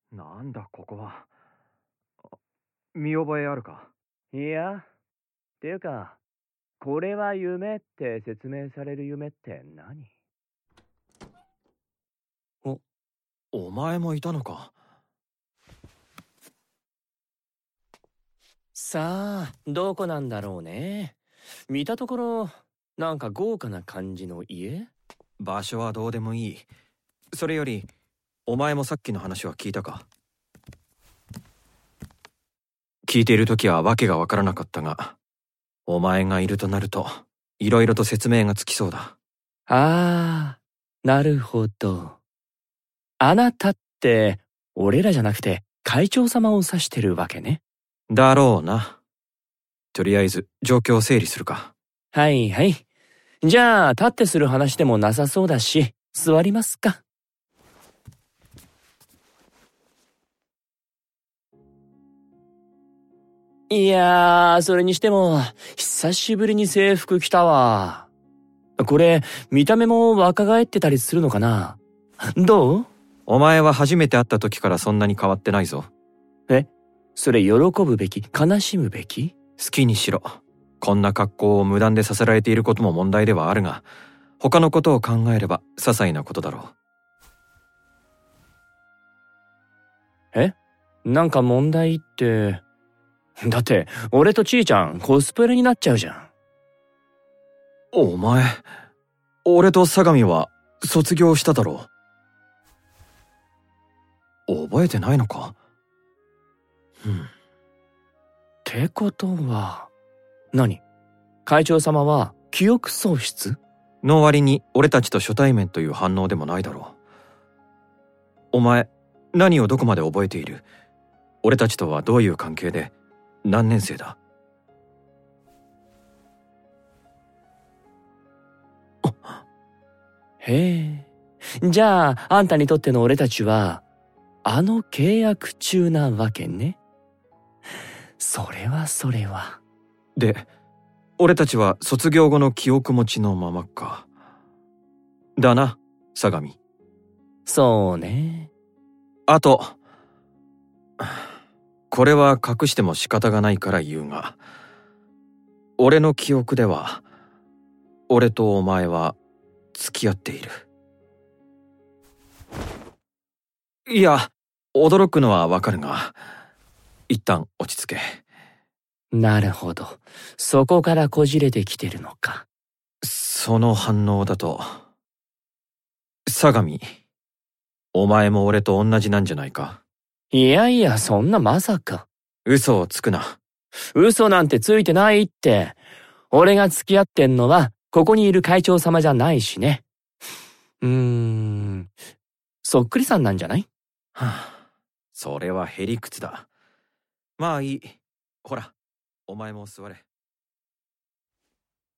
なんだここは。見覚えあるか？ いや、ていうか、これは夢って説明される夢って何？ お前もいたのか。 さあ、どこなんだろうね。見たところ、なんか豪華な感じの家？ 場所はどうでもいい。それより、お前もさっきの話は聞いたか？聞いているときはわけがわからなかったが、お前がいるとなると、いろいろと説明がつきそうだ。 ああ、なるほど。あなたって、俺らじゃなくて会長様を指してるわけね。 だろうな。とりあえず、状況を整理するか。 はいはい。じゃあ、立ってする話でもなさそうだし、座りますか。いやー、それにしても、久しぶりに制服着たわ。これ、見た目も若返ってたりするのかな？どう？ お前は初めて会った時からそんなに変わってないぞ。 それ喜ぶべき、悲しむべき？ 好きにしろ。こんな格好を無断でさせられていることも問題ではあるが、他のことを考えれば些細なことだろう。なんか問題って。だって、俺とちーちゃんコスプレになっちゃうじゃん。 お前、俺と相模は卒業しただろう。覚えてないのか？ ってことは、何？会長様は記憶喪失？ の割に俺たちと初対面という反応でもないだろう。お前、何をどこまで覚えている？俺たちとはどういう関係で、何年生だ？ へえ。じゃあ、あんたにとっての俺たちは、あの契約中なわけね。それはそれは。 で、俺たちは卒業後の記憶持ちのままか。だな、相模。 そうね。 あと、これは隠しても仕方がないから言うが、俺の記憶では、俺とお前は付き合っている。いや、驚くのはわかるが、一旦落ち着け。 なるほど。そこからこじれてきてるのか。 その反応だと、相模、お前も俺と同じなんじゃないか？ いやいや、そんなまさか。 嘘をつくな。 嘘なんてついてないって。俺が付き合ってんのは、ここにいる会長様じゃないしね。そっくりさんなんじゃない？ はあ、それはへりくつだ。まあいい。ほら、お前も座れ。